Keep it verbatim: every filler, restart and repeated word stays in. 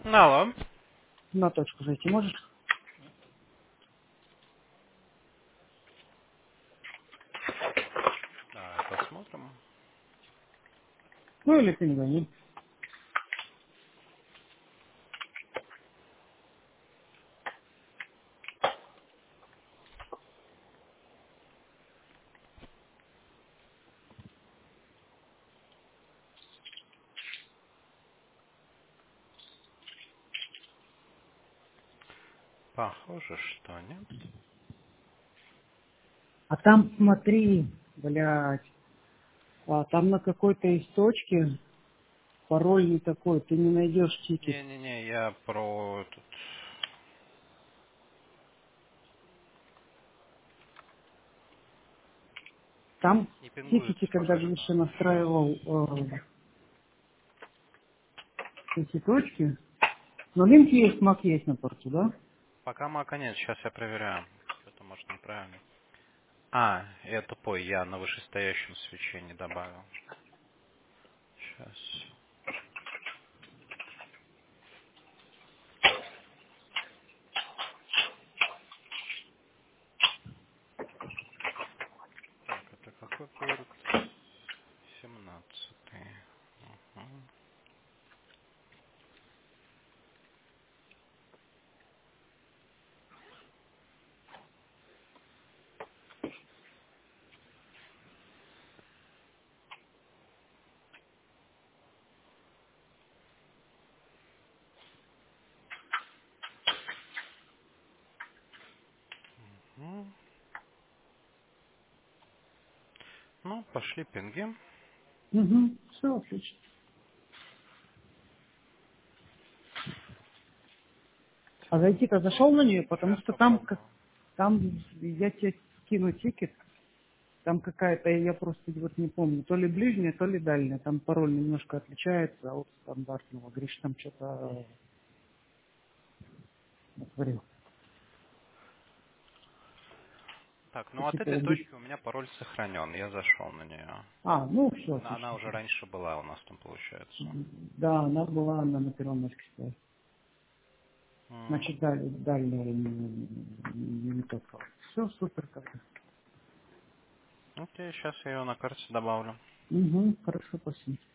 Алло. На точку зайти можешь? Давай посмотрим. Ну или ты не гони. Похоже, что нет. А там смотри, блядь, а там на какой-то из точки пароль не такой, ты не найдешь тикет. Не-не-не, я про этот... Там Не в пингует тикете, когда спокойно. Гриша настраивал э, эти точки, но линк есть, мак есть на порту, да? Пока мака нет, сейчас я проверяю. Что-то может неправильно. А, я тупой, я на вышестоящем свече не добавил. Сейчас. Так, это какой порт? Семнадцатый. Мгм. Мгм. Ну, пошли пинги. Угу, все, отлично. А зайти-то зашел на нее, потому Сейчас что там, как, попробую. там я тебе скину тикет, там какая-то, я просто вот не помню, то ли ближняя, то ли дальняя. Там пароль немножко отличается от стандартного. Гриш там что-то натворил. Так, И ну от типа этой убить. точки у меня пароль сохранен. Я зашел на нее. А, ну все, Она, она отлично уже тогда. раньше была у нас там, получается. Да, она была она на первом месте стоит. М, Значит, далее, дальняя не, не, не тот пароль. Все, супер как-то. Окей, сейчас я ее на карте добавлю. Угу, хорошо, спасибо.